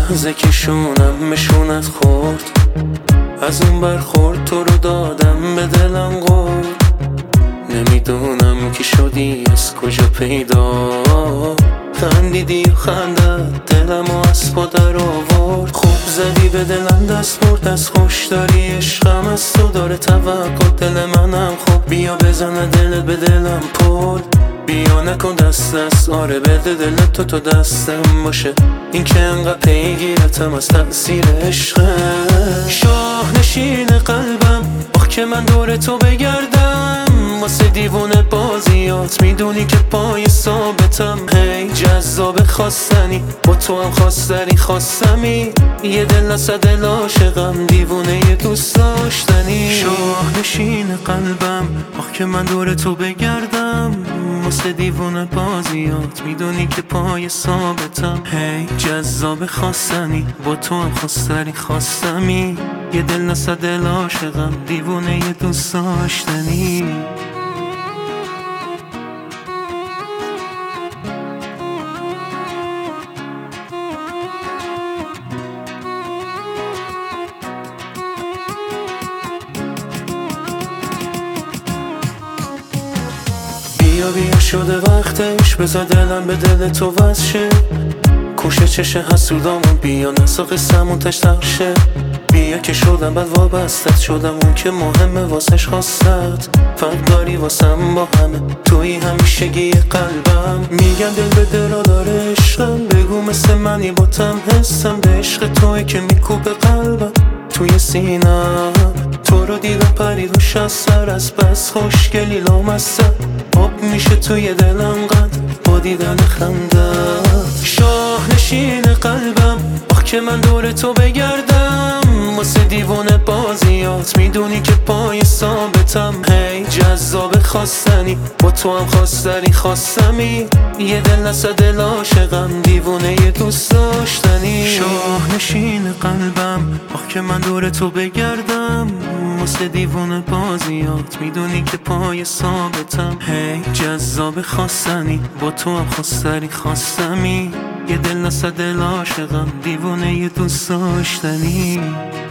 زکیشونم بشونت خورد، از اون برخورد تو رو دادم به دلم قول. نمیدونم کی شدی از کجا پیدا، خندیدی و خندت دلم و از پا در آورد. خوب زدی به دلم دست برد، از خوش داری عشقم از تو داره توقع. دل منم خوب بیا بزنه دلت به دلم پل، بیا نکن دست دست، آره بده دلت تو دستم باشه. این که انقدر پیگیرتم از تأثیر عشقه. شاه نشین قلبم آخ که من دور تو بگردم، واسه دیوونه بازیات میدونی که پای ثابتم. هی جذاب خواستنی با تو هم خواستنی خواستمی، یه دل نصد دل عاشقم دیوونه یه دوست داشتنی. شاه نشین قلبم آخ که من دور تو بگردم، واسه دیوونه بازیات میدونی که پای ثابتم. هی جذاب خواستنی با تو هم خواستنی خواستمی، یه دل نصد دل عاشقم دیوونه یه دوست داشتنی. بیا بیا شده وقتش، بذار دلم به دل تو وصل شه. کوشه چشه حسودامون بیا نسا قصمون تشتق شه. بیا که شدم بعد وابستت شدم اون که مهمه واسش خواستت. فرق داری واسم با همه توی همیشگی قلبم. میگن دل به دل داره عشقم، بگو مثل منی با تم حسم. به عشق توی که میکوبه قلبم توی سینم. تو رو دیدم پرید و شست سر از بس خوشگلی لامصب. آب میشه توی دلم قد با دیدن خندت. شاه نشین قلبم آخ که من دور تو بگردم، واسه دیوونه بازیات میدونی که پای ثابتم. هی جذاب خواستنی با تو هم خواستنی خواستمی، یه دل نصد دل عاشقم دیوونه یه دوست داشتنی. شاه نشین قلبم آخ که من دور تو بگردم، واسه دیوونه بازیات میدونی که پای ثابتم. هی جذاب خواستنی با تو هم خواستنی خواستمی، یه دل نصد دل عاشقم دیوونه یه دوست داشتنی.